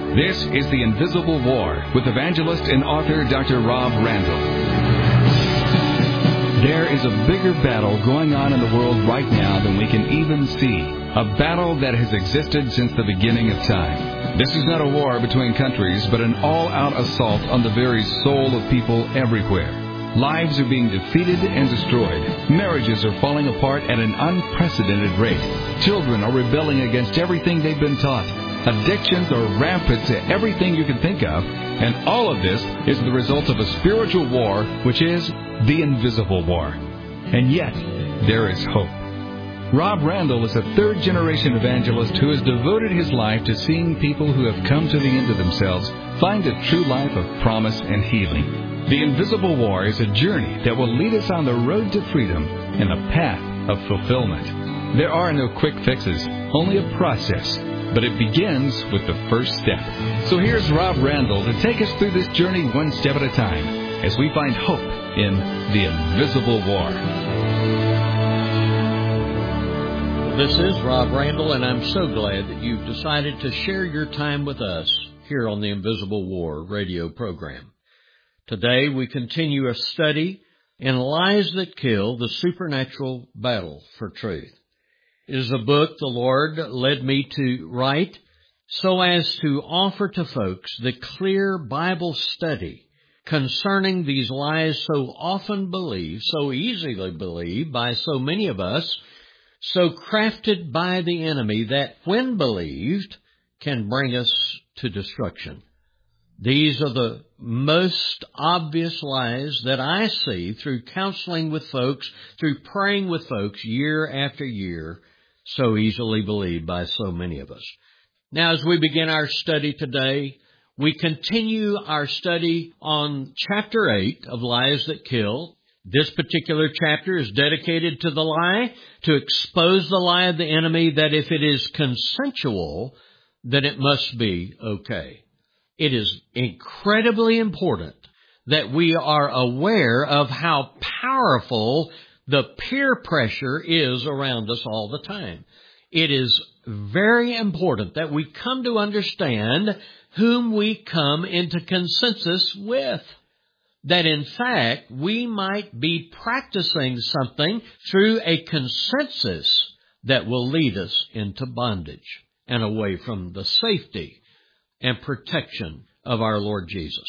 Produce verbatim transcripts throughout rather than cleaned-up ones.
This is The Invisible War with evangelist and author Doctor Rob Randall. There is a bigger battle going on in the world right now than we can even see. A battle that has existed since the beginning of time. This is not a war between countries, but an all-out assault on the very soul of people everywhere. Lives are being defeated and destroyed. Marriages are falling apart at an unprecedented rate. Children are rebelling against everything they've been taught. Addictions are rampant to everything you can think of. And all of this is the result of a spiritual war, which is the invisible war. And yet, there is hope. Rob Randall is a third-generation evangelist who has devoted his life to seeing people who have come to the end of themselves find a true life of promise and healing. The Invisible War is a journey that will lead us on the road to freedom and a path of fulfillment. There are no quick fixes, only a process, but it begins with the first step. So here's Rob Randall to take us through this journey one step at a time as we find hope in the Invisible War. This is Rob Randall, and I'm so glad that you've decided to share your time with us here on the Invisible War radio program. Today we continue a study in Lies That Kill, the Supernatural Battle for Truth. It is a book the Lord led me to write so as to offer to folks the clear Bible study concerning these lies so often believed, so easily believed by so many of us, so crafted by the enemy that when believed can bring us to destruction. These are the most obvious lies that I see through counseling with folks, through praying with folks year after year, so easily believed by so many of us. Now, as we begin our study today, we continue our study on chapter eight of Lies That Kill. This particular chapter is dedicated to the lie, to expose the lie of the enemy that if it is consensual, then it must be okay. It is incredibly important that we are aware of how powerful the peer pressure is around us all the time. It is very important that we come to understand whom we come into consensus with. That in fact, we might be practicing something through a consensus that will lead us into bondage and away from the safety and protection of our Lord Jesus.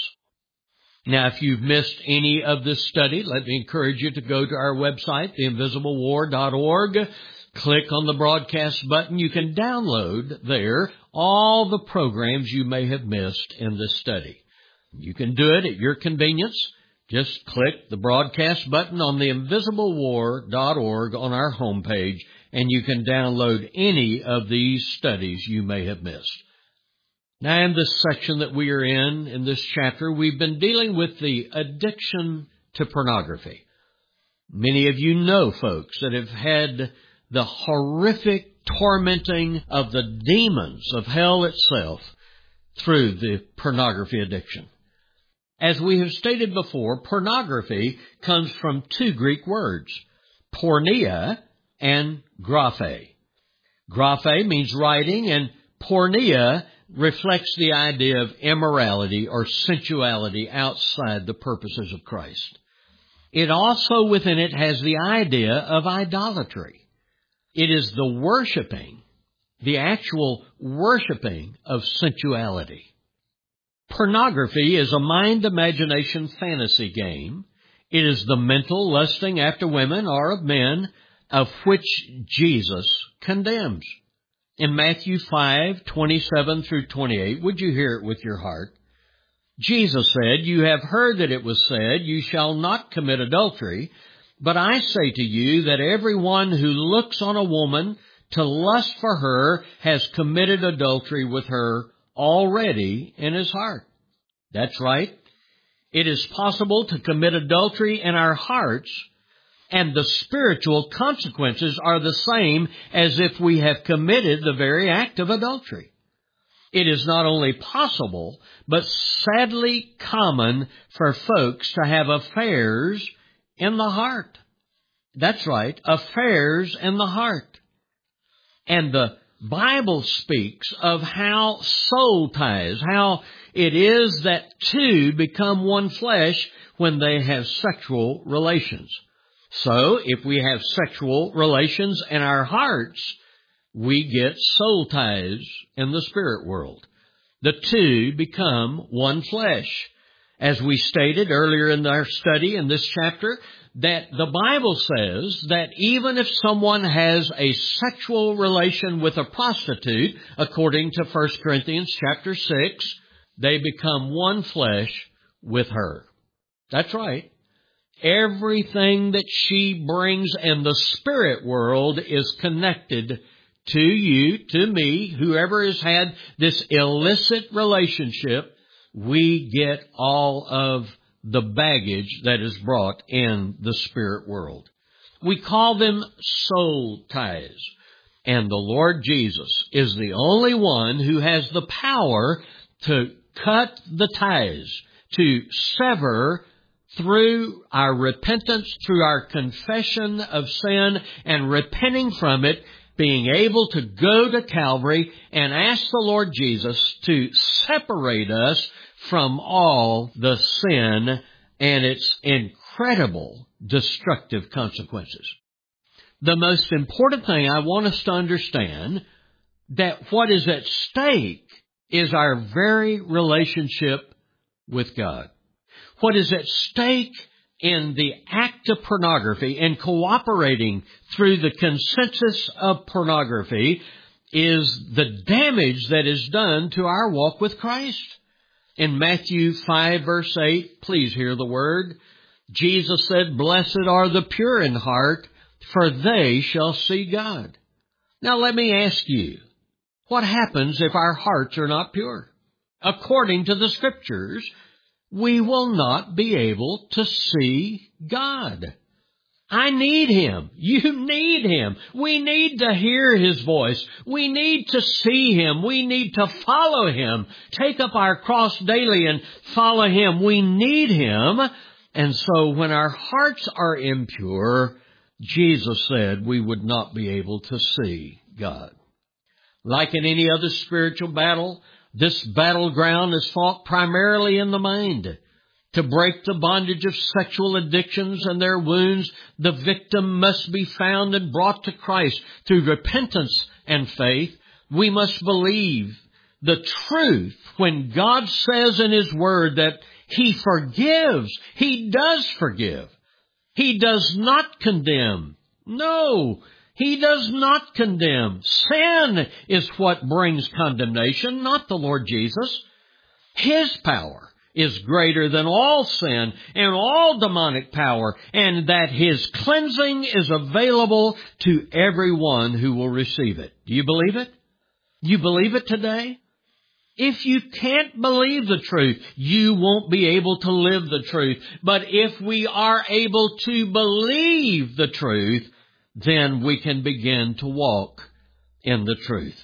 Now, if you've missed any of this study, let me encourage you to go to our website, the invisible war dot org. Click on the broadcast button. You can download there all the programs you may have missed in this study. You can do it at your convenience. Just click the broadcast button on the invisible war dot org on our homepage, and you can download any of these studies you may have missed. Now, in this section that we are in, in this chapter, we've been dealing with the addiction to pornography. Many of you know folks that have had the horrific tormenting of the demons of hell itself through the pornography addiction. As we have stated before, pornography comes from two Greek words, porneia and graphe. Graphe means writing, and porneia reflects the idea of immorality or sensuality outside the purposes of Christ. It also within it has the idea of idolatry. It is the worshiping, the actual worshiping of sensuality. Pornography is a mind-imagination fantasy game. It is the mental lusting after women or of men of which Jesus condemns. In Matthew five, twenty-seven through twenty-eight, would you hear it with your heart? Jesus said, "You have heard that it was said, 'You shall not commit adultery.' But I say to you that everyone who looks on a woman to lust for her has committed adultery with her already in his heart." That's right. It is possible to commit adultery in our hearts, and the spiritual consequences are the same as if we have committed the very act of adultery. It is not only possible, but sadly common for folks to have affairs in the heart. That's right, affairs in the heart. And the Bible speaks of how soul ties, how it is that two become one flesh when they have sexual relations. So, if we have sexual relations in our hearts, we get soul ties in the spirit world. The two become one flesh. As we stated earlier in our study in this chapter, that the Bible says that even if someone has a sexual relation with a prostitute, according to First Corinthians chapter six, they become one flesh with her. That's right. Everything that she brings in the spirit world is connected to you, to me, whoever has had this illicit relationship. We get all of the baggage that is brought in the spirit world. We call them soul ties. And the Lord Jesus is the only one who has the power to cut the ties, to sever through our repentance, through our confession of sin and repenting from it, being able to go to Calvary and ask the Lord Jesus to separate us from all the sin and its incredible destructive consequences. The most important thing I want us to understand, that what is at stake is our very relationship with God. What is at stake in the act of pornography and cooperating through the consensus of pornography is the damage that is done to our walk with Christ. In Matthew five, verse eight, please hear the word. Jesus said, "Blessed are the pure in heart, for they shall see God." Now let me ask you, what happens if our hearts are not pure? According to the Scriptures, we will not be able to see God. I need Him. You need Him. We need to hear His voice. We need to see Him. We need to follow Him. Take up our cross daily and follow Him. We need Him. And so when our hearts are impure, Jesus said we would not be able to see God. Like in any other spiritual battle, this battleground is fought primarily in the mind. To break the bondage of sexual addictions and their wounds, the victim must be found and brought to Christ through repentance and faith. We must believe the truth when God says in His Word that He forgives. He does forgive. He does not condemn. No, He does not condemn. Sin is what brings condemnation, not the Lord Jesus. His power is greater than all sin and all demonic power, and that His cleansing is available to everyone who will receive it. Do you believe it? You believe it today? If you can't believe the truth, you won't be able to live the truth. But if we are able to believe the truth, then we can begin to walk in the truth.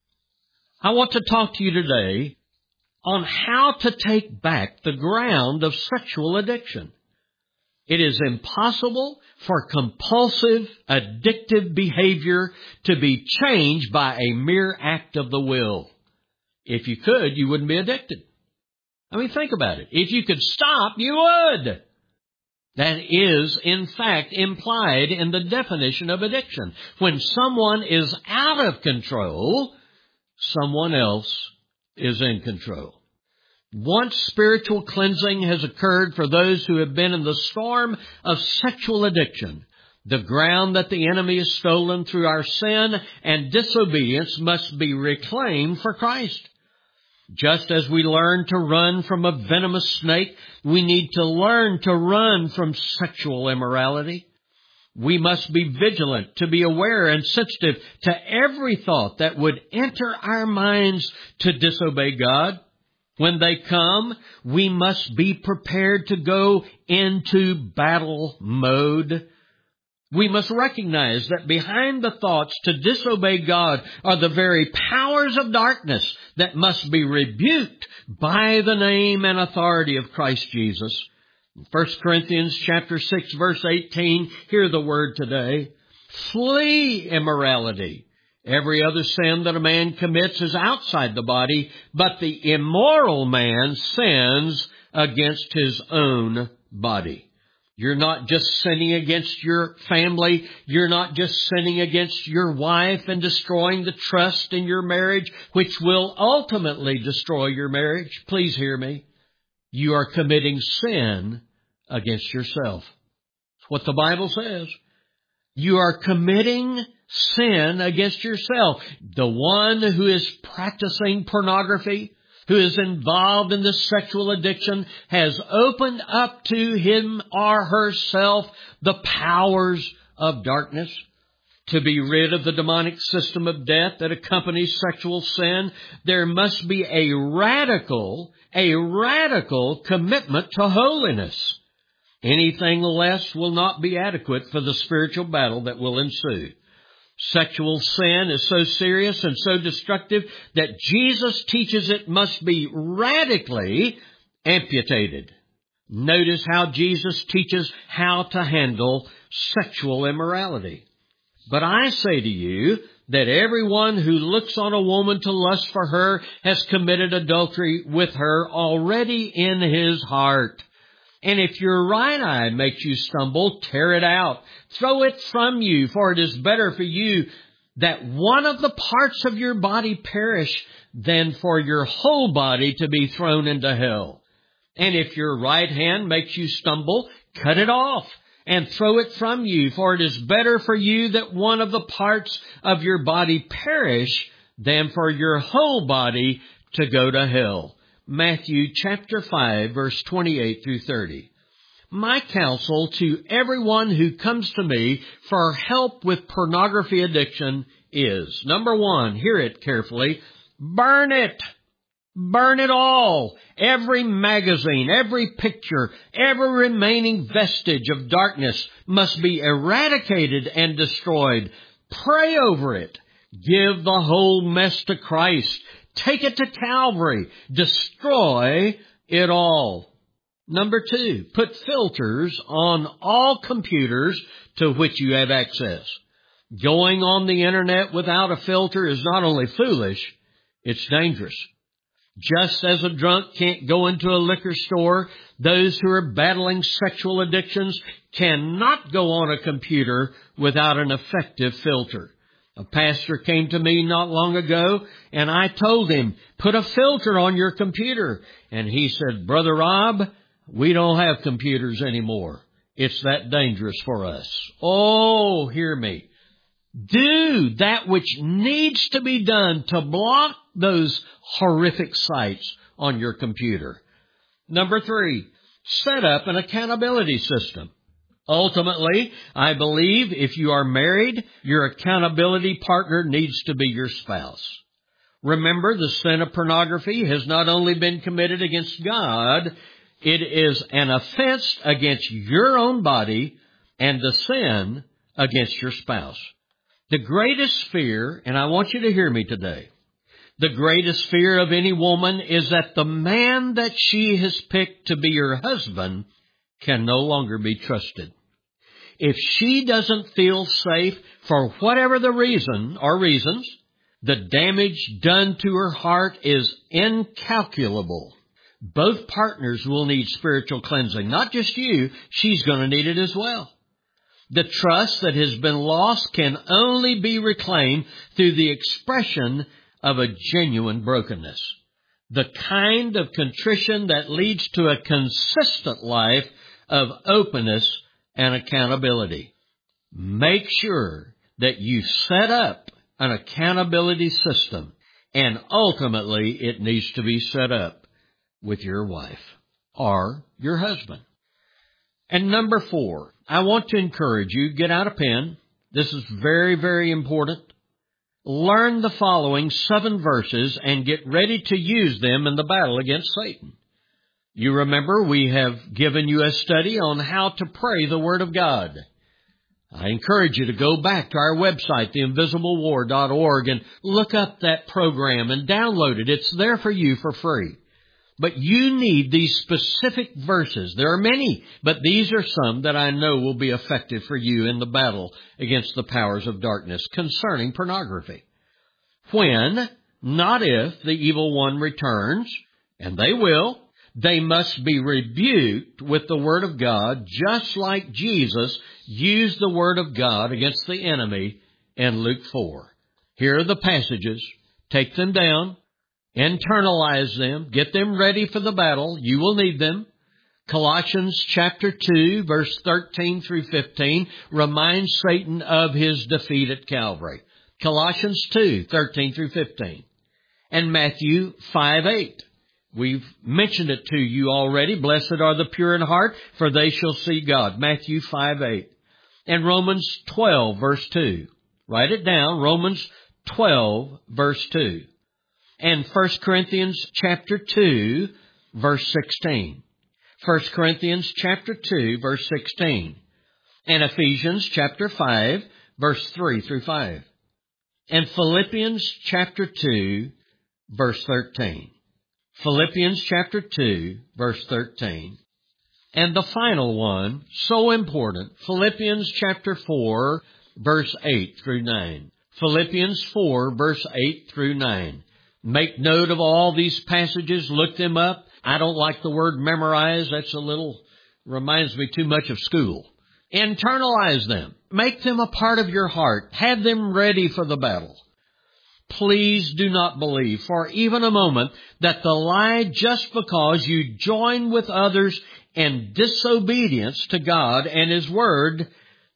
I want to talk to you today on how to take back the ground of sexual addiction. It is impossible for compulsive, addictive behavior to be changed by a mere act of the will. If you could, you wouldn't be addicted. I mean, think about it. If you could stop, you would. That is, in fact, implied in the definition of addiction. When someone is out of control, someone else is in control. Once spiritual cleansing has occurred for those who have been in the storm of sexual addiction, the ground that the enemy has stolen through our sin and disobedience must be reclaimed for Christ. Just as we learn to run from a venomous snake, we need to learn to run from sexual immorality. We must be vigilant, to be aware and sensitive to every thought that would enter our minds to disobey God. When they come, we must be prepared to go into battle mode. We must recognize that behind the thoughts to disobey God are the very powers of darkness that must be rebuked by the name and authority of Christ Jesus. First Corinthians chapter six, verse eighteen, hear the word today. Flee immorality. Every other sin that a man commits is outside the body, but the immoral man sins against his own body. You're not just sinning against your family. You're not just sinning against your wife and destroying the trust in your marriage, which will ultimately destroy your marriage. Please hear me. You are committing sin against yourself. That's what the Bible says. You are committing sin against yourself. The one who is practicing pornography, who is involved in this sexual addiction, has opened up to him or herself the powers of darkness. To be rid of the demonic system of death that accompanies sexual sin, there must be a radical, a radical commitment to holiness. Anything less will not be adequate for the spiritual battle that will ensue. Sexual sin is so serious and so destructive that Jesus teaches it must be radically amputated. Notice how Jesus teaches how to handle sexual immorality. But I say to you that everyone who looks on a woman to lust for her has committed adultery with her already in his heart. And if your right eye makes you stumble, tear it out. Throw it from you, for it is better for you that one of the parts of your body perish than for your whole body to be thrown into hell. And if your right hand makes you stumble, cut it off and throw it from you, for it is better for you that one of the parts of your body perish than for your whole body to go to hell. Matthew chapter five, verse twenty-eight through thirty. My counsel to everyone who comes to me for help with pornography addiction is, number one, hear it carefully, burn it. Burn it all. Every magazine, every picture, every remaining vestige of darkness must be eradicated and destroyed. Pray over it. Give the whole mess to Christ. Take it to Calvary. Destroy it all. Number two, put filters on all computers to which you have access. Going on the internet without a filter is not only foolish, it's dangerous. Just as a drunk can't go into a liquor store, those who are battling sexual addictions cannot go on a computer without an effective filter. A pastor came to me not long ago, and I told him, put a filter on your computer. And he said, Brother Rob, we don't have computers anymore. It's that dangerous for us. Oh, hear me. Do that which needs to be done to block those horrific sites on your computer. Number three, set up an accountability system. Ultimately, I believe if you are married, your accountability partner needs to be your spouse. Remember, the sin of pornography has not only been committed against God, it is an offense against your own body and the sin against your spouse. The greatest fear, and I want you to hear me today, the greatest fear of any woman is that the man that she has picked to be her husband can no longer be trusted. If she doesn't feel safe for whatever the reason or reasons, the damage done to her heart is incalculable. Both partners will need spiritual cleansing. Not just you, she's going to need it as well. The trust that has been lost can only be reclaimed through the expression of a genuine brokenness. The kind of contrition that leads to a consistent life of openness and accountability. Make sure that you set up an accountability system, and ultimately it needs to be set up with your wife or your husband. And number four, I want to encourage you, get out a pen. This is very, very important. Learn the following seven verses and get ready to use them in the battle against Satan. You remember we have given you a study on how to pray the Word of God. I encourage you to go back to our website, the invisible war dot org, and look up that program and download it. It's there for you for free. But you need these specific verses. There are many, but these are some that I know will be effective for you in the battle against the powers of darkness concerning pornography. when, not if, the evil one returns, and they will, they must be rebuked with the Word of God, just like Jesus used the Word of God against the enemy in Luke four. Here are the passages. Take them down, internalize them, get them ready for the battle. You will need them. Colossians chapter two, verse thirteen through fifteen, reminds Satan of his defeat at Calvary. Colossians two, thirteen through fifteen. And Matthew five, eight. We've mentioned it to you already. Blessed are the pure in heart, for they shall see God. Matthew five, eight. And Romans twelve, verse two. Write it down. Romans twelve, verse two. And First Corinthians chapter two, verse sixteen. First Corinthians chapter two, verse sixteen. And Ephesians chapter five, verse three through five. And Philippians chapter two, verse thirteen. Philippians chapter two, verse thirteen. And the final one, so important, Philippians chapter four, verse eight through nine. Philippians four, verse eight through nine. Make note of all these passages. Look them up. I don't like the word memorize. That's a little, reminds me too much of school. Internalize them. Make them a part of your heart. Have them ready for the battle. Please do not believe for even a moment that the lie just because you join with others in disobedience to God and His Word,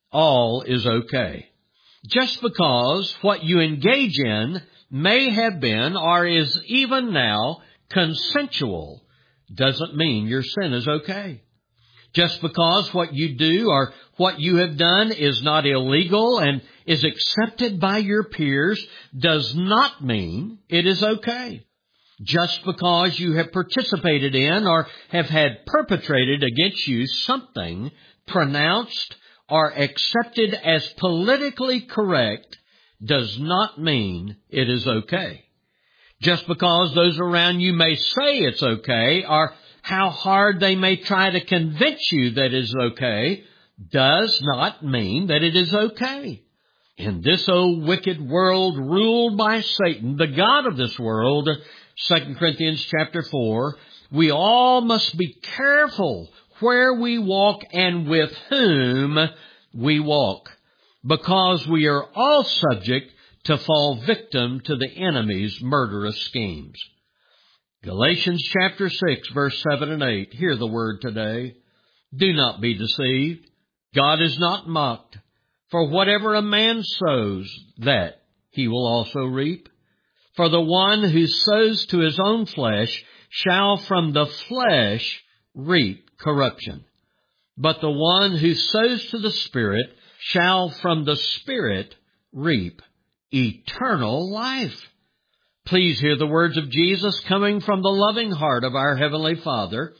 all is okay. Just because what you engage in may have been or is even now consensual doesn't mean your sin is okay. Just because what you do or what you have done is not illegal and is accepted by your peers does not mean it is okay. Just because you have participated in or have had perpetrated against you something pronounced or accepted as politically correct does not mean it is okay. Just because those around you may say it's okay or how hard they may try to convince you that it is okay does not mean that it is okay. In this old wicked world ruled by Satan, the god of this world, Second Corinthians chapter four, we all must be careful where we walk and with whom we walk, because we are all subject to fall victim to the enemy's murderous schemes. Galatians chapter six, verse seven and eight. Hear the word today. Do not be deceived. God is not mocked. For whatever a man sows, that he will also reap. For the one who sows to his own flesh shall from the flesh reap corruption. But the one who sows to the Spirit shall from the Spirit reap eternal life. Please hear the words of Jesus coming from the loving heart of our Heavenly Father.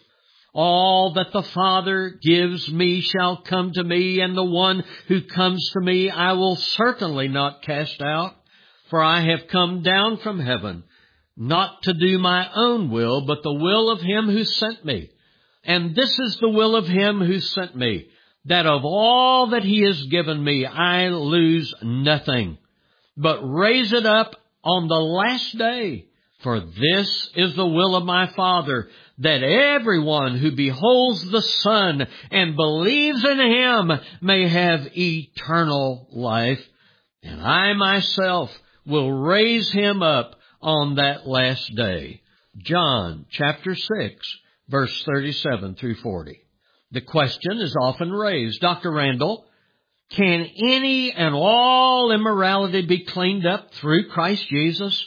All that the Father gives me shall come to me, and the one who comes to me I will certainly not cast out. For I have come down from heaven, not to do my own will, but the will of Him who sent me. And this is the will of Him who sent me, that of all that He has given me I lose nothing, but raise it up on the last day. For this is the will of my Father, that everyone who beholds the Son and believes in Him may have eternal life, and I myself will raise him up on that last day. John chapter six, verse thirty-seven through forty. The question is often raised, Doctor Randall, can any and all immorality be cleaned up through Christ Jesus?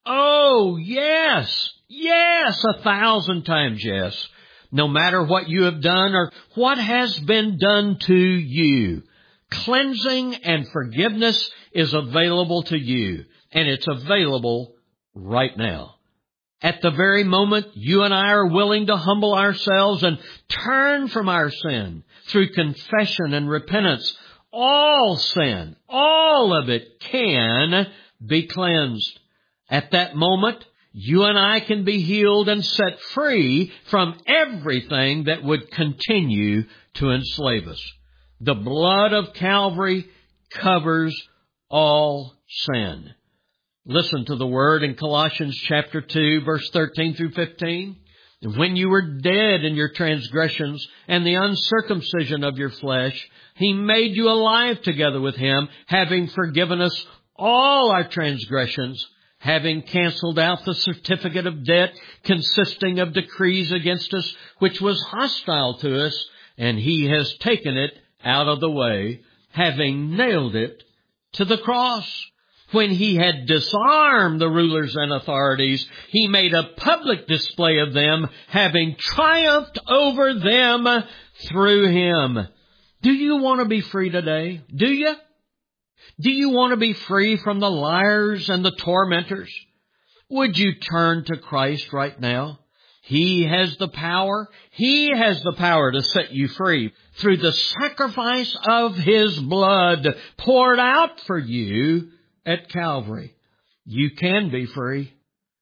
Oh, yes, yes, a thousand times yes. No matter what you have done or what has been done to you, cleansing and forgiveness is available to you, and it's available right now. At the very moment you and I are willing to humble ourselves and turn from our sin through confession and repentance, all sin, all of it can be cleansed. At that moment, you and I can be healed and set free from everything that would continue to enslave us. The blood of Calvary covers all sin. Listen to the word in Colossians chapter two, verse thirteen through fifteen. And when you were dead in your transgressions and the uncircumcision of your flesh, He made you alive together with Him, having forgiven us all our transgressions, having canceled out the certificate of debt consisting of decrees against us, which was hostile to us, and He has taken it out of the way, having nailed it to the cross. When He had disarmed the rulers and authorities, He made a public display of them, having triumphed over them through Him. Do you want to be free today? Do you? Do you want to be free from the liars and the tormentors? Would you turn to Christ right now? He has the power. He has the power to set you free through the sacrifice of His blood poured out for you at Calvary. You can be free.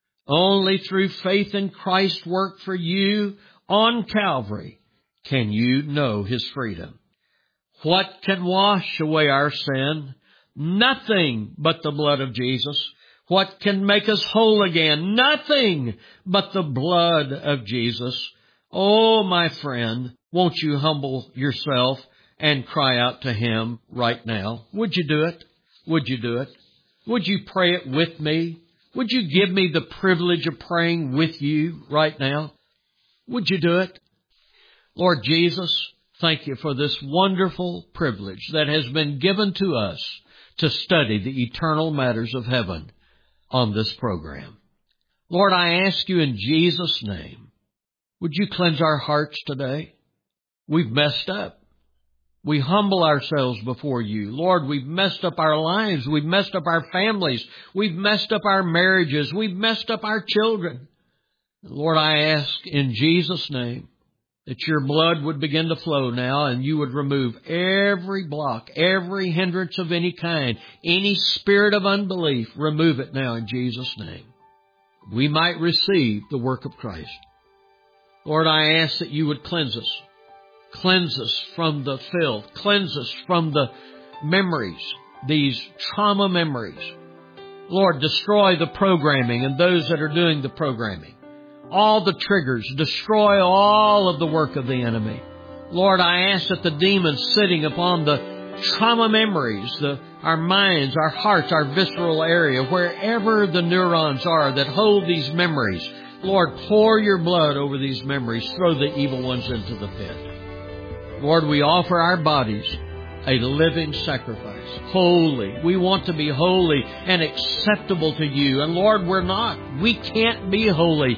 Only through faith in Christ's work for you on Calvary can you know His freedom. What can wash away our sin? Nothing but the blood of Jesus. What can make us whole again? Nothing but the blood of Jesus. Oh, my friend, won't you humble yourself and cry out to Him right now? Would you do it? Would you do it? Would you pray it with me? Would you give me the privilege of praying with you right now? Would you do it? Lord Jesus, thank You for this wonderful privilege that has been given to us to study the eternal matters of heaven on this program. Lord, I ask You in Jesus' name, would You cleanse our hearts today? We've messed up. We humble ourselves before You. Lord, we've messed up our lives. We've messed up our families. We've messed up our marriages. We've messed up our children. Lord, I ask in Jesus' name that Your blood would begin to flow now and You would remove every block, every hindrance of any kind, any spirit of unbelief. Remove it now in Jesus' name. We might receive the work of Christ. Lord, I ask that You would cleanse us. Cleanse us from the filth. Cleanse us from the memories, these trauma memories. Lord, destroy the programming and those that are doing the programming. All the triggers. Destroy all of the work of the enemy. Lord, I ask that the demons sitting upon the trauma memories, the, our minds, our hearts, our visceral area, wherever the neurons are that hold these memories, Lord, pour Your blood over these memories. Throw the evil ones into the pit. Lord, we offer our bodies a living sacrifice, holy. We want to be holy and acceptable to You. And Lord, we're not. We can't be holy.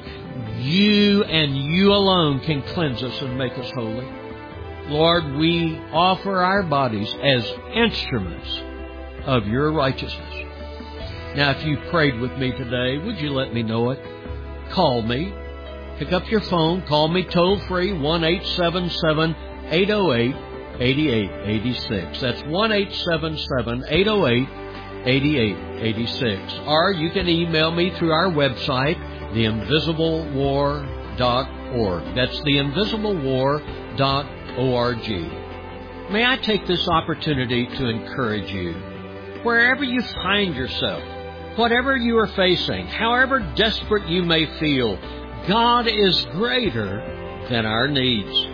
You and You alone can cleanse us and make us holy. Lord, we offer our bodies as instruments of Your righteousness. Now, if you prayed with me today, would you let me know it? Call me. Pick up your phone. Call me toll free, one eight seven seven, eight oh eight, eight eight eight six. That's one eight seven seven, eight oh eight, eight eight eight six. Or you can email me through our website, the invisible war dot org. That's the invisible war dot org. May I take this opportunity to encourage you, wherever you find yourself, whatever you are facing, however desperate you may feel, God is greater than our needs.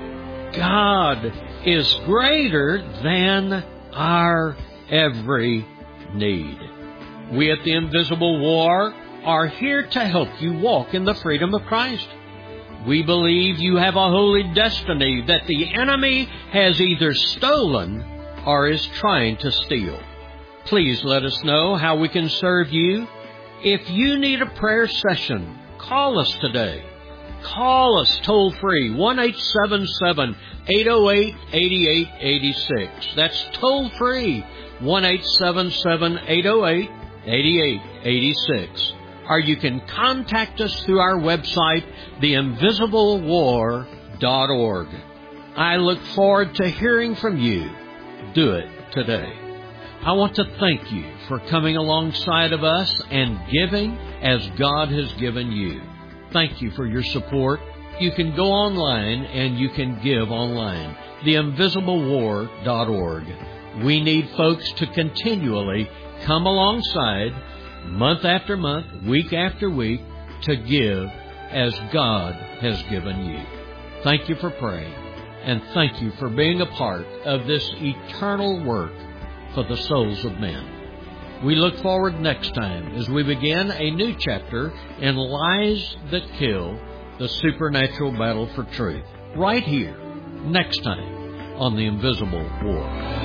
God is greater than our every need. We at the Invisible War are here to help you walk in the freedom of Christ. We believe you have a holy destiny that the enemy has either stolen or is trying to steal. Please let us know how we can serve you. If you need a prayer session, call us today. Call us toll free, one eight seven seven, eight oh eight, eight eight eight six. That's toll free, one eight seven seven, eight oh eight, eight eight eight six. Or you can contact us through our website, the invisible war dot org. I look forward to hearing from you. Do it today. I want to thank you for coming alongside of us and giving as God has given you. Thank you for your support. You can go online and you can give online, the invisible war dot org. We need folks to continually come alongside month after month, week after week, to give as God has given you. Thank you for praying, and thank you for being a part of this eternal work for the souls of men. We look forward next time as we begin a new chapter in Lies That Kill, the supernatural battle for truth, right here, next time on The Invisible War.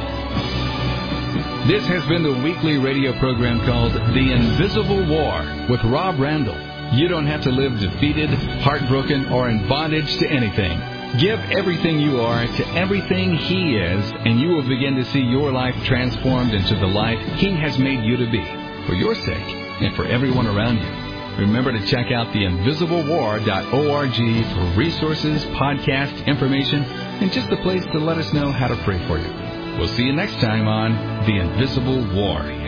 This has been the weekly radio program called The Invisible War with Rob Randall. You don't have to live defeated, heartbroken, or in bondage to anything. Give everything you are to everything He is, and you will begin to see your life transformed into the life He has made you to be, for your sake and for everyone around you. Remember to check out the invisible war dot org for resources, podcast information, and just a place to let us know how to pray for you. We'll see you next time on The Invisible War.